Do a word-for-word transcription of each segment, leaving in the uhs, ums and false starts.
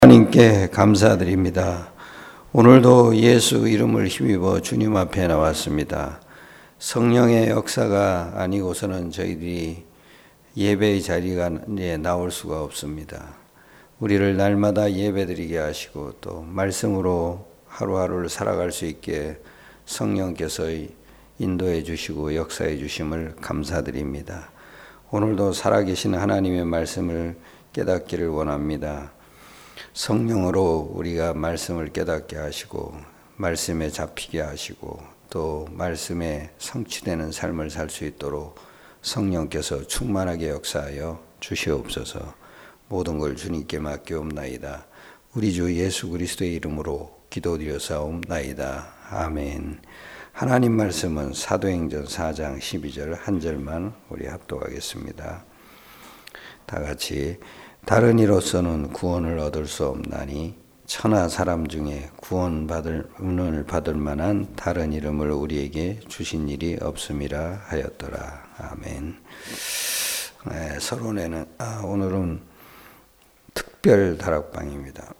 하나님께 감사드립니다. 오늘도 예수 이름을 힘입어 주님 앞에 나왔습니다. 성령의 역사가 아니고서는 저희들이 예배의 자리에 나올 수가 없습니다. 우리를 날마다 예배드리게 하시고 또 말씀으로 하루하루를 살아갈 수 있게 성령께서 인도해 주시고 역사해 주심을 감사드립니다. 오늘도 살아계신 하나님의 말씀을 깨닫기를 원합니다. 성령으로 우리가 말씀을 깨닫게 하시고 말씀에 잡히게 하시고 또 말씀에 성취되는 삶을 살 수 있도록 성령께서 충만하게 역사하여 주시옵소서. 모든 걸 주님께 맡기옵나이다. 우리 주 예수 그리스도의 이름으로 기도드려사옵나이다. 아멘. 하나님 말씀은 사도행전 사 장 십이 절 한 절만 우리 합독하겠습니다. 다 같이. 다른 이로서는 구원을 얻을 수 없나니 천하 사람 중에 구원받을 은을 받을 만한 다른 이름을 우리에게 주신 일이 없음이라 하였더라. 아멘. 네, 서론에는 아, 오늘은 특별 다락방입니다.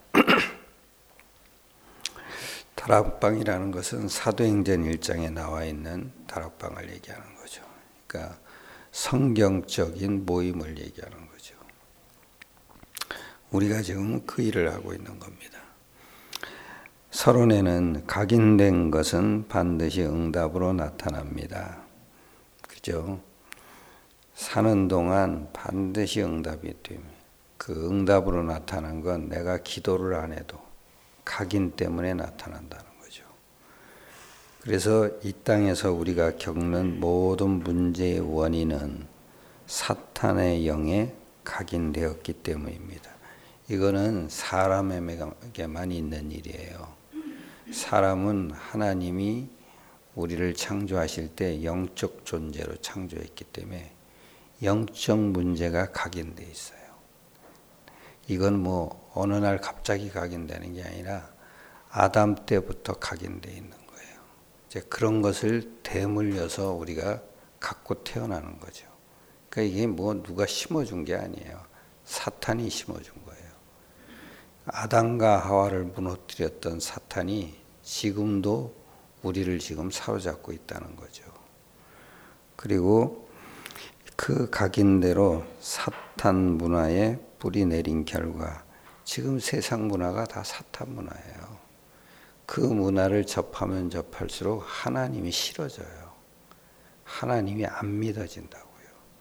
다락방이라는 것은 사도행전 일 장에 나와 있는 다락방을 얘기하는 거죠. 그러니까 성경적인 모임을 얘기하는 거죠. 우리가 지금 그 일을 하고 있는 겁니다. 서론에는 각인된 것은 반드시 응답으로 나타납니다. 그죠? 사는 동안 반드시 응답이 됩니다. 그 응답으로 나타난 건 내가 기도를 안 해도 각인 때문에 나타난다는 거죠. 그래서 이 땅에서 우리가 겪는 모든 문제의 원인은 사탄의 영에 각인되었기 때문입니다. 이거는 사람에게만 있는 일이에요. 사람은 하나님이 우리를 창조하실 때 영적 존재로 창조했기 때문에 영적 문제가 각인되어 있어요. 이건 뭐 어느 날 갑자기 각인되는 게 아니라 아담 때부터 각인되어 있는 거예요. 이제 그런 것을 대물려서 우리가 갖고 태어나는 거죠. 그러니까 이게 뭐 누가 심어준 게 아니에요. 사탄이 심어준 거예요. 아담과 하와를 무너뜨렸던 사탄이 지금도 우리를 지금 사로잡고 있다는 거죠. 그리고 그 각인대로 사탄 문화에 뿌리 내린 결과 지금 세상 문화가 다 사탄 문화예요. 그 문화를 접하면 접할수록 하나님이 싫어져요. 하나님이 안 믿어진다고요.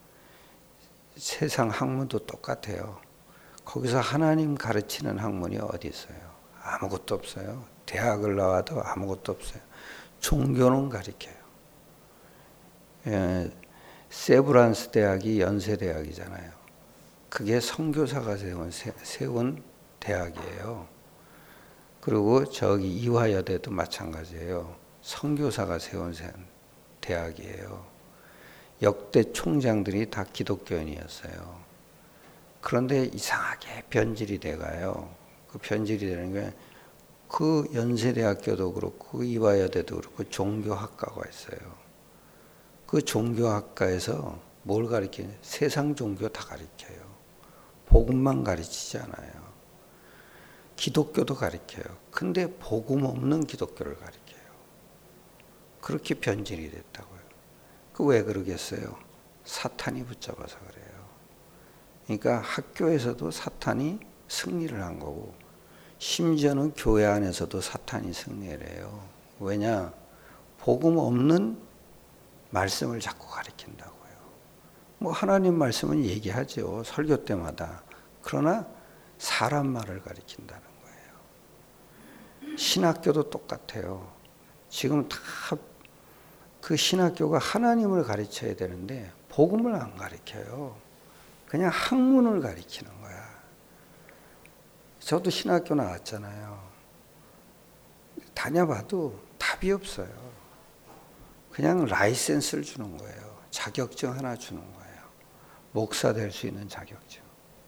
세상 학문도 똑같아요. 거기서 하나님 가르치는 학문이 어디 있어요? 아무것도 없어요. 대학을 나와도 아무것도 없어요. 종교는 가르쳐요. 예, 세브란스 대학이 연세대학이잖아요. 그게 선교사가 세운, 세운 대학이에요. 그리고 저기 이화여대도 마찬가지예요. 선교사가 세운 대학이에요. 역대 총장들이 다 기독교인이었어요. 그런데 이상하게 변질이 돼가요. 그 변질이 되는 게 그 연세대학교도 그렇고 이화여대도 그렇고 종교학과가 있어요. 그 종교학과에서 뭘 가르치냐? 세상 종교 다 가르쳐요. 복음만 가르치지 않아요. 기독교도 가르쳐요. 근데 복음 없는 기독교를 가르쳐요. 그렇게 변질이 됐다고요. 그 왜 그러겠어요? 사탄이 붙잡아서 그래요. 그러니까 학교에서도 사탄이 승리를 한 거고 심지어는 교회 안에서도 사탄이 승리를 해요. 왜냐? 복음 없는 말씀을 자꾸 가르친다고요. 뭐 하나님 말씀은 얘기하죠. 설교 때마다. 그러나 사람 말을 가르친다는 거예요. 신학교도 똑같아요. 지금 다 그 신학교가 하나님을 가르쳐야 되는데 복음을 안 가르쳐요. 그냥 학문을 가르치는 거야. 저도 신학교 나왔잖아요. 다녀봐도 답이 없어요. 그냥 라이센스를 주는 거예요. 자격증 하나 주는 거예요. 목사 될 수 있는 자격증.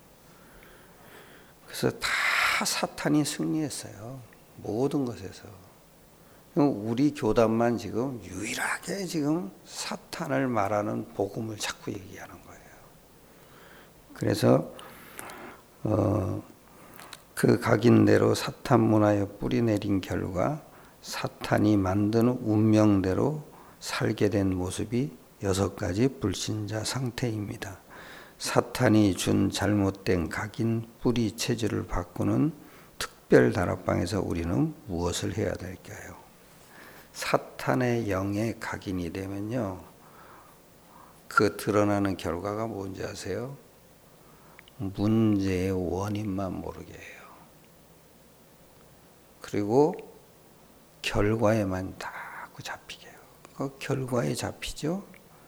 그래서 다 사탄이 승리했어요. 모든 것에서. 우리 교단만 지금 유일하게 지금 사탄을 말하는 복음을 자꾸 얘기하는 거예요. 그래서 어, 그 각인대로 사탄 문화에 뿌리 내린 결과 사탄이 만든 운명대로 살게 된 모습이 여섯 가지 불신자 상태입니다. 사탄이 준 잘못된 각인 뿌리 체질을 바꾸는 특별 다락방에서 우리는 무엇을 해야 될까요? 사탄의 영에 각인이 되면요, 그 드러나는 결과가 뭔지 아세요? 문제의 원인만 모르게 해요. 그리고 결과에만 다 잡히게 해요. 그 결과에 잡히죠.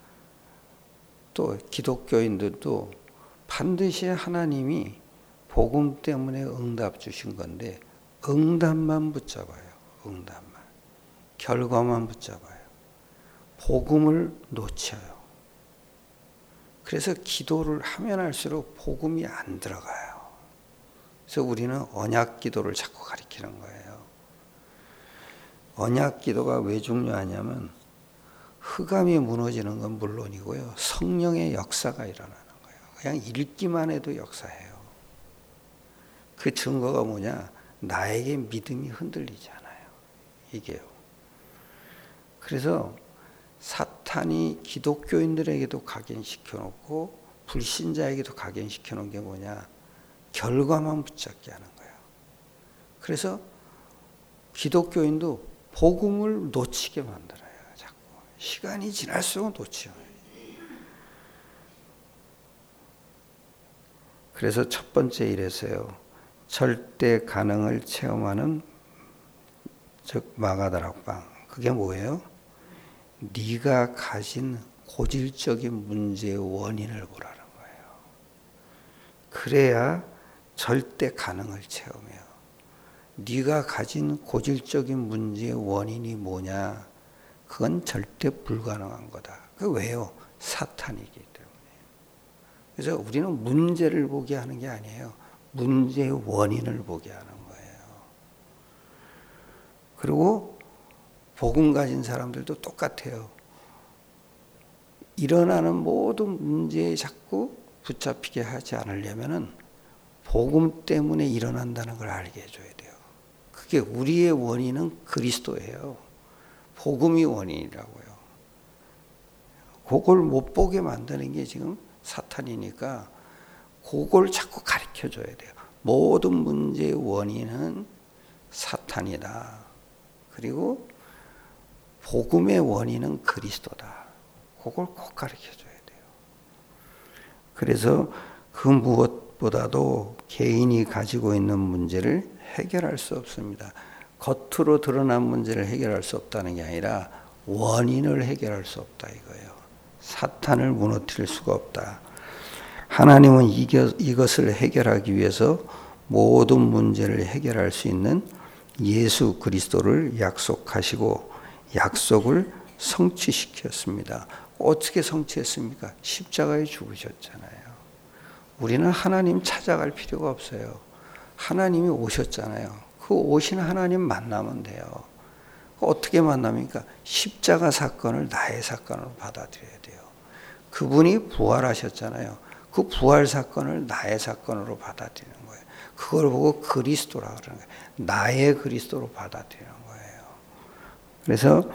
또 기독교인들도 반드시 하나님이 복음 때문에 응답 주신 건데 응답만 붙잡아요. 응답만. 결과만 붙잡아요. 복음을 놓쳐요. 그래서 기도를 하면 할수록 복음이 안 들어가요. 그래서 우리는 언약 기도를 자꾸 가리키는 거예요. 언약 기도가 왜 중요하냐면 흑암이 무너지는 건 물론이고요. 성령의 역사가 일어나는 거예요. 그냥 읽기만 해도 역사해요. 그 증거가 뭐냐? 나에게 믿음이 흔들리잖아요. 이게요. 그래서 사탄이 기독교인들에게도 각인시켜 놓고 불신자에게도 각인시켜 놓은 게 뭐냐? 결과만 붙잡게 하는 거예요. 그래서 기독교인도 복음을 놓치게 만들어요. 자꾸. 시간이 지날수록 놓치요. 그래서 첫 번째 이래서요. 절대 가능을 체험하는 즉 마가다락방. 그게 뭐예요? 네가 가진 고질적인 문제의 원인을 보라는 거예요. 그래야 절대 가능을 체험해요. 네가 가진 고질적인 문제의 원인이 뭐냐? 그건 절대 불가능한 거다. 그 왜요? 사탄이기 때문에. 그래서 우리는 문제를 보게 하는 게 아니에요. 문제의 원인을 보게 하는 거예요. 그리고 복음 가진 사람들도 똑같아요. 일어나는 모든 문제에 자꾸 붙잡히게 하지 않으려면은 복음 때문에 일어난다는 걸 알게 해줘야 돼요. 그게 우리의 원인은 그리스도예요. 복음이 원인이라고요. 그걸 못 보게 만드는 게 지금 사탄이니까 그걸 자꾸 가르쳐줘야 돼요. 모든 문제의 원인은 사탄이다. 그리고 복음의 원인은 그리스도다. 그걸 꼭 가르쳐줘야 돼요. 그래서 그 무엇보다도 개인이 가지고 있는 문제를 해결할 수 없습니다. 겉으로 드러난 문제를 해결할 수 없다는 게 아니라 원인을 해결할 수 없다 이거예요. 사탄을 무너뜨릴 수가 없다. 하나님은 이것을 해결하기 위해서 모든 문제를 해결할 수 있는 예수 그리스도를 약속하시고 약속을 성취시켰습니다. 어떻게 성취했습니까? 십자가에 죽으셨잖아요. 우리는 하나님 찾아갈 필요가 없어요. 하나님이 오셨잖아요. 그 오신 하나님 만나면 돼요. 어떻게 만납니까? 십자가 사건을 나의 사건으로 받아들여야 돼요. 그분이 부활하셨잖아요. 그 부활 사건을 나의 사건으로 받아들이는 거예요. 그걸 보고 그리스도라 그러는 거예요. 나의 그리스도로 받아들이는 거예요. 그래서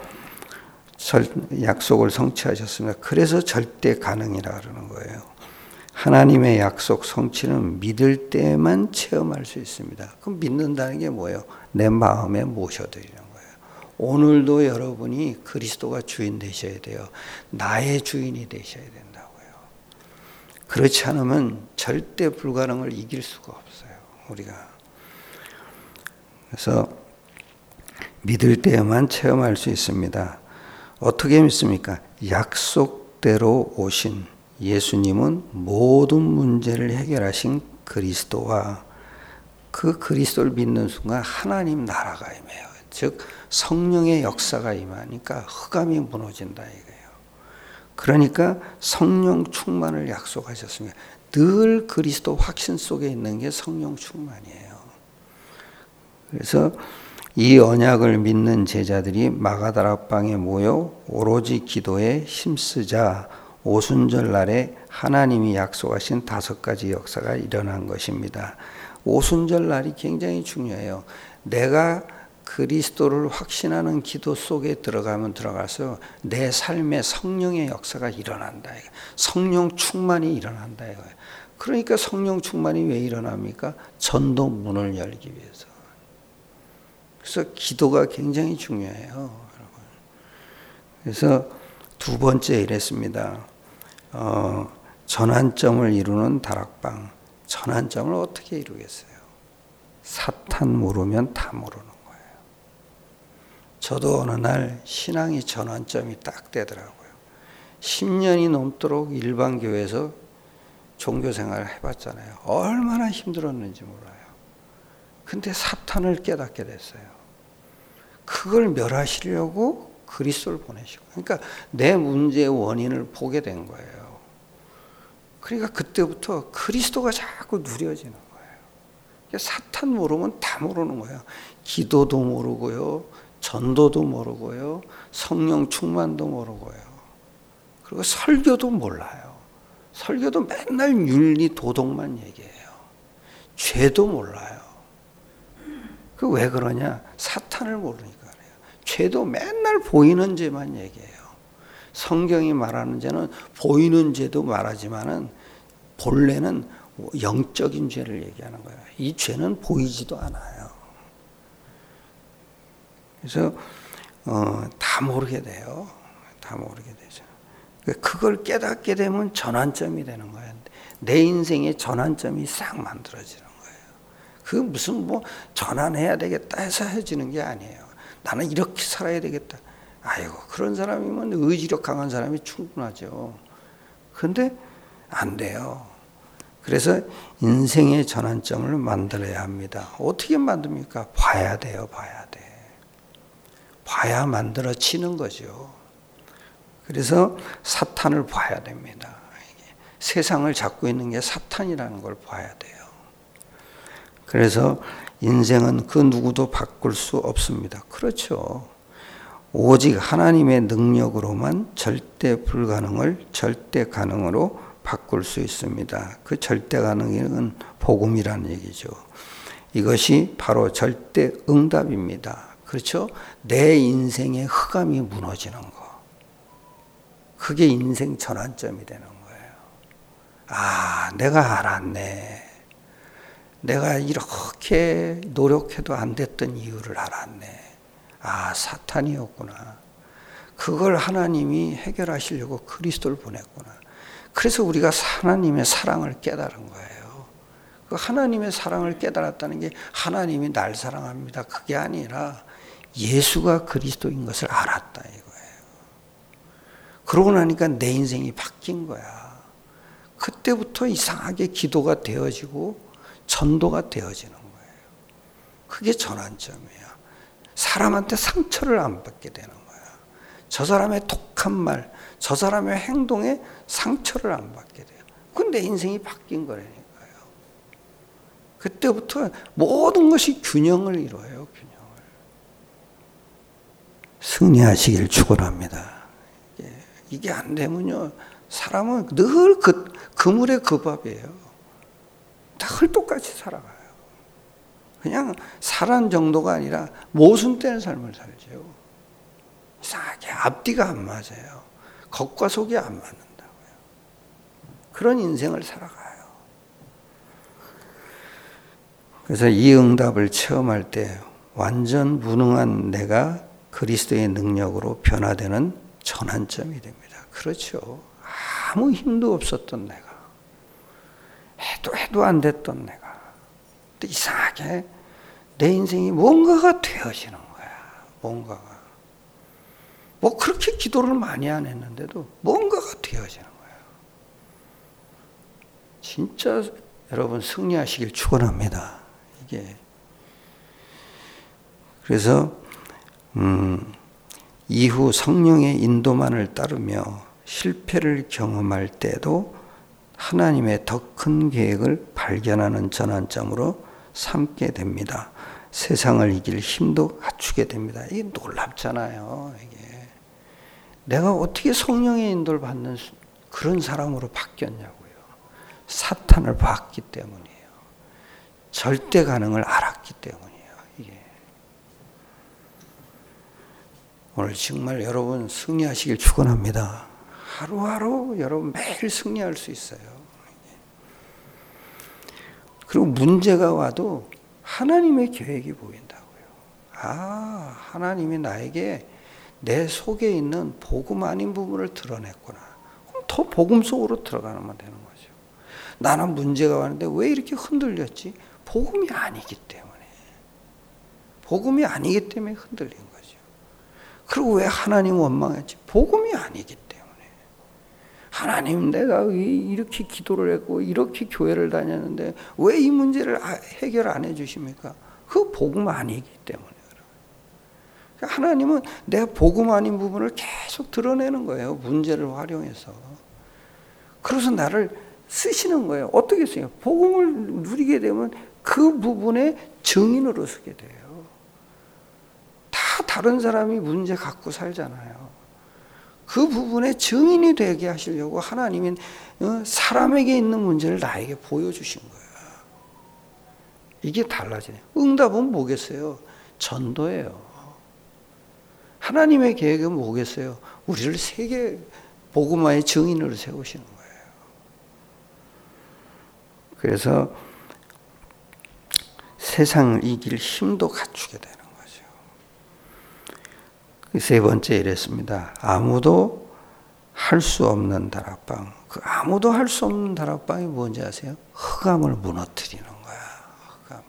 약속을 성취하셨습니다. 그래서 절대 가능이라 그러는 거예요. 하나님의 약속 성취는 믿을 때만 체험할 수 있습니다. 그럼 믿는다는 게 뭐예요? 내 마음에 모셔드리는 거예요. 오늘도 여러분이 그리스도가 주인 되셔야 돼요. 나의 주인이 되셔야 된다고요. 그렇지 않으면 절대 불가능을 이길 수가 없어요. 우리가. 그래서 믿을 때만 체험할 수 있습니다. 어떻게 믿습니까? 약속대로 오신 예수님은 모든 문제를 해결하신 그리스도와 그 그리스도를 믿는 순간 하나님 나라가 임해요. 즉 성령의 역사가 임하니까 흑암이 무너진다 이거예요. 그러니까 성령 충만을 약속하셨습니다. 늘 그리스도 확신 속에 있는 게 성령 충만이에요. 그래서 이 언약을 믿는 제자들이 마가다락방에 모여 오로지 기도에 힘쓰자 오순절 날에 하나님이 약속하신 다섯 가지 역사가 일어난 것입니다. 오순절 날이 굉장히 중요해요. 내가 그리스도를 확신하는 기도 속에 들어가면 들어가서 내 삶에 성령의 역사가 일어난다. 성령 충만이 일어난다. 그러니까 성령 충만이 왜 일어납니까? 전도 문을 열기 위해서. 그래서 기도가 굉장히 중요해요, 여러분. 그래서 두 번째 이랬습니다. 어, 전환점을 이루는 다락방. 전환점을 어떻게 이루겠어요? 사탄 모르면 다 모르는 거예요. 저도 어느 날 신앙이 전환점이 딱 되더라고요. 십 년이 넘도록 일반 교회에서 종교 생활을 해봤잖아요. 얼마나 힘들었는지 몰라요. 근데 사탄을 깨닫게 됐어요. 그걸 멸하시려고 그리스도를 보내시고, 그러니까 내 문제의 원인을 보게 된 거예요. 그러니까 그때부터 그리스도가 자꾸 누려지는 거예요. 사탄 모르면 다 모르는 거예요. 기도도 모르고요, 전도도 모르고요, 성령 충만도 모르고요. 그리고 설교도 몰라요. 설교도 맨날 윤리 도덕만 얘기해요. 죄도 몰라요. 그 왜 그러냐? 사탄을 모르니까 그래요. 죄도 맨날 보이는 죄만 얘기해요. 성경이 말하는 죄는 보이는 죄도 말하지만은 본래는 영적인 죄를 얘기하는 거예요. 이 죄는 보이지도 않아요. 그래서 어, 다 모르게 돼요. 다 모르게 되죠. 그걸 깨닫게 되면 전환점이 되는 거예요. 내 인생의 전환점이 싹 만들어지는 거예요. 그 무슨 뭐 전환해야 되겠다 해서 해지는 게 아니에요. 나는 이렇게 살아야 되겠다. 아이고, 그런 사람이면 의지력 강한 사람이 충분하죠. 근데 안 돼요. 그래서 인생의 전환점을 만들어야 합니다. 어떻게 만듭니까? 봐야 돼요. 봐야 돼. 봐야 만들어지는 거죠. 그래서 사탄을 봐야 됩니다. 세상을 잡고 있는 게 사탄이라는 걸 봐야 돼요. 그래서 인생은 그 누구도 바꿀 수 없습니다. 그렇죠. 오직 하나님의 능력으로만 절대 불가능을 절대 가능으로 바꿀 수 있습니다. 그 절대 가능은 복음이라는 얘기죠. 이것이 바로 절대 응답입니다. 그렇죠? 내 인생의 흑암이 무너지는 거. 그게 인생 전환점이 되는 거예요. 아, 내가 알았네. 내가 이렇게 노력해도 안 됐던 이유를 알았네. 아, 사탄이었구나. 그걸 하나님이 해결하시려고 그리스도를 보냈구나. 그래서 우리가 하나님의 사랑을 깨달은 거예요. 그 하나님의 사랑을 깨달았다는 게 하나님이 날 사랑합니다. 그게 아니라 예수가 그리스도인 것을 알았다 이거예요. 그러고 나니까 내 인생이 바뀐 거야. 그때부터 이상하게 기도가 되어지고 전도가 되어지는 거예요. 그게 전환점이에요. 사람한테 상처를 안 받게 되는 거야. 저 사람의 독한 말, 저 사람의 행동에 상처를 안 받게 돼요. 그건 내 인생이 바뀐 거라니까요. 그때부터 모든 것이 균형을 이루어요. 균형을. 승리하시길 축원합니다. 이게 안 되면요, 사람은 늘 그, 그물의 그 밥이에요. 다 헐똑같이 살아가요. 그냥 살한 정도가 아니라 모순되는 삶을 살죠. 이상하게 앞뒤가 안 맞아요. 겉과 속이 안 맞는다고요. 그런 인생을 살아가요. 그래서 이 응답을 체험할 때 완전 무능한 내가 그리스도의 능력으로 변화되는 전환점이 됩니다. 그렇죠. 아무 힘도 없었던 내가, 해도 해도 안 됐던 내가, 근데 이상하게 내 인생이 뭔가가 되어지는 거야. 뭔가가. 뭐 그렇게 기도를 많이 안 했는데도 뭔가가 되어지는 거야. 진짜 여러분 승리하시길 축원합니다. 이게. 그래서 음, 이후 성령의 인도만을 따르며 실패를 경험할 때도 하나님의 더 큰 계획을 발견하는 전환점으로 삼게 됩니다. 세상을 이길 힘도 갖추게 됩니다. 이게 놀랍잖아요. 이게. 내가 어떻게 성령의 인도를 받는 그런 사람으로 바뀌었냐고요. 사탄을 봤기 때문이에요. 절대 가능을 알았기 때문이에요. 이게. 오늘 정말 여러분 승리하시길 축원합니다. 하루하루 여러분 매일 승리할 수 있어요. 그리고 문제가 와도 하나님의 계획이 보인다고요. 아, 하나님이 나에게 내 속에 있는 복음 아닌 부분을 드러냈구나. 그럼 더 복음 속으로 들어가면 되는 거죠. 나는 문제가 왔는데 왜 이렇게 흔들렸지? 복음이 아니기 때문에. 복음이 아니기 때문에 흔들린 거죠. 그리고 왜 하나님 원망했지? 복음이 아니기 때문에. 하나님, 내가 이렇게 기도를 했고 이렇게 교회를 다녔는데 왜 이 문제를 해결 안 해주십니까? 그 복음 아니기 때문에. 하나님은 내가 복음 아닌 부분을 계속 드러내는 거예요. 문제를 활용해서. 그래서 나를 쓰시는 거예요. 어떻게 써요? 복음을 누리게 되면 그 부분의 증인으로 서게 돼요. 다 다른 사람이 문제 갖고 살잖아요. 그 부분의 증인이 되게 하시려고 하나님은 사람에게 있는 문제를 나에게 보여주신 거예요. 이게 달라지네요. 응답은 뭐겠어요? 전도예요. 하나님의 계획은 뭐겠어요? 우리를 세계 복음화의 증인으로 세우시는 거예요. 그래서 세상을 이길 힘도 갖추게 되는 거죠. 세 번째 이랬습니다. 아무도 할 수 없는 다락방. 그 아무도 할 수 없는 다락방이 뭔지 아세요? 흑암을 무너뜨리는 거야. 흑암을.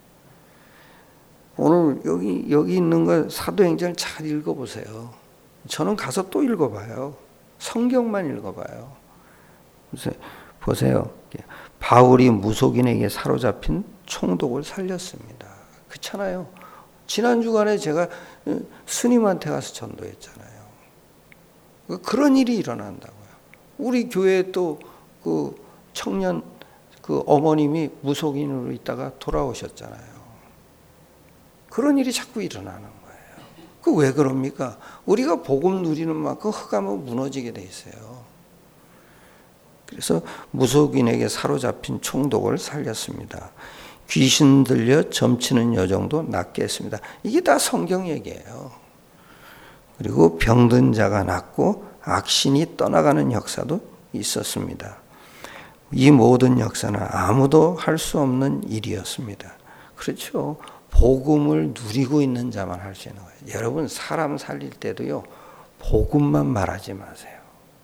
오늘 여기 여기 있는 거 사도행전을 잘 읽어보세요. 저는 가서 또 읽어봐요. 성경만 읽어봐요. 그래서 보세요. 바울이 무속인에게 사로잡힌 총독을 살렸습니다. 그렇잖아요. 지난 주간에 제가 스님한테 가서 전도했잖아요. 그런 일이 일어난다고요. 우리 교회에 또 그 청년 그 어머님이 무속인으로 있다가 돌아오셨잖아요. 그런 일이 자꾸 일어나는 거예요. 그 왜 그럽니까? 우리가 복음 누리는 만큼 흑암은 무너지게 돼 있어요. 그래서 무속인에게 사로잡힌 총독을 살렸습니다. 귀신 들려 점치는 여종도 낫게 했습니다. 이게 다 성경 얘기예요. 그리고 병든 자가 낫고 악신이 떠나가는 역사도 있었습니다. 이 모든 역사는 아무도 할 수 없는 일이었습니다. 그렇죠. 복음을 누리고 있는 자만 할 수 있는 거예요. 여러분 사람 살릴 때도요. 복음만 말하지 마세요.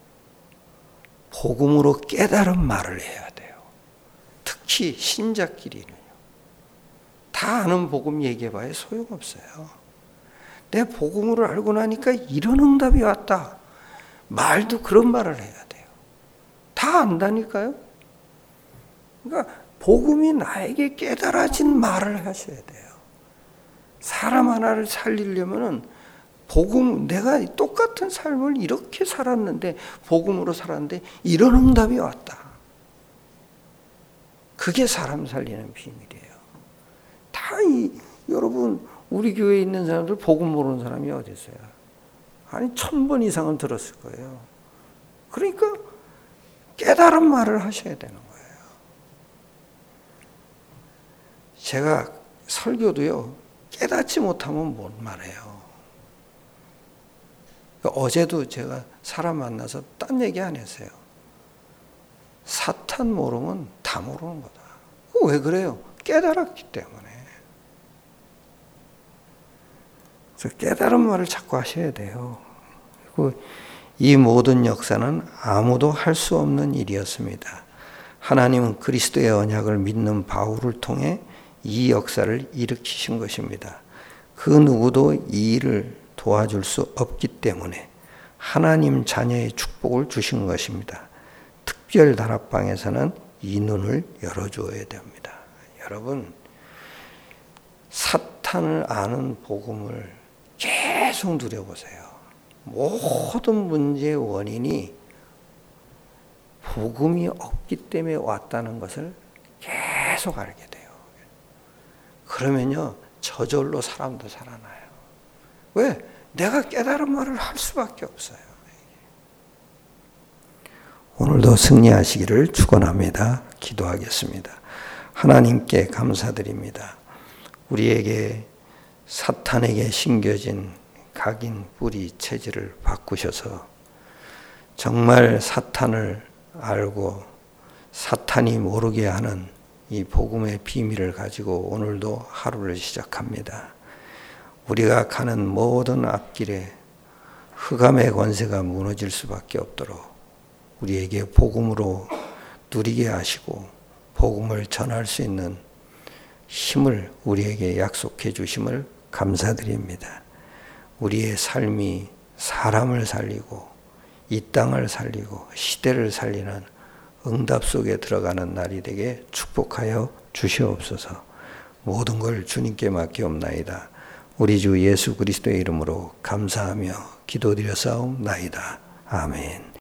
복음으로 깨달은 말을 해야 돼요. 특히 신자끼리는요. 다 아는 복음 얘기해봐야 소용없어요. 내 복음으로 알고 나니까 이런 응답이 왔다. 말도 그런 말을 해야 돼요. 다 안다니까요. 그러니까 복음이 나에게 깨달아진 말을 하셔야 돼요. 사람 하나를 살리려면은 복음, 내가 똑같은 삶을 이렇게 살았는데 복음으로 살았는데 이런 응답이 왔다. 그게 사람 살리는 비밀이에요. 다 이, 여러분 우리 교회에 있는 사람들 복음 모르는 사람이 어디 있어요? 아니 천 번 이상은 들었을 거예요. 그러니까 깨달은 말을 하셔야 되는 거예요. 제가 설교도요. 깨닫지 못하면 못 말해요. 어제도 제가 사람 만나서 딴 얘기 안 했어요. 사탄 모르면 다 모르는 거다. 왜 그래요? 깨달았기 때문에. 그래서 깨달은 말을 자꾸 하셔야 돼요. 그리고 이 모든 역사는 아무도 할 수 없는 일이었습니다. 하나님은 그리스도의 언약을 믿는 바울을 통해 이 역사를 일으키신 것입니다. 그 누구도 이 일을 도와줄 수 없기 때문에 하나님 자녀의 축복을 주신 것입니다. 특별 다락방에서는 이 눈을 열어줘야 됩니다. 여러분, 사탄을 아는 복음을 계속 누려보세요. 모든 문제의 원인이 복음이 없기 때문에 왔다는 것을 계속 알게 돼요. 그러면요, 저절로 사람도 살아나요. 왜? 내가 깨달은 말을 할 수밖에 없어요. 오늘도 승리하시기를 축원합니다. 기도하겠습니다. 하나님께 감사드립니다. 우리에게 사탄에게 심겨진 각인 뿌리 체질을 바꾸셔서 정말 사탄을 알고 사탄이 모르게 하는 이 복음의 비밀을 가지고 오늘도 하루를 시작합니다. 우리가 가는 모든 앞길에 흑암의 권세가 무너질 수밖에 없도록 우리에게 복음으로 누리게 하시고 복음을 전할 수 있는 힘을 우리에게 약속해 주심을 감사드립니다. 우리의 삶이 사람을 살리고 이 땅을 살리고 시대를 살리는 응답 속에 들어가는 날이 되게 축복하여 주시옵소서. 모든 걸 주님께 맡기옵나이다. 우리 주 예수 그리스도의 이름으로 감사하며 기도드려 싸움나이다. 아멘.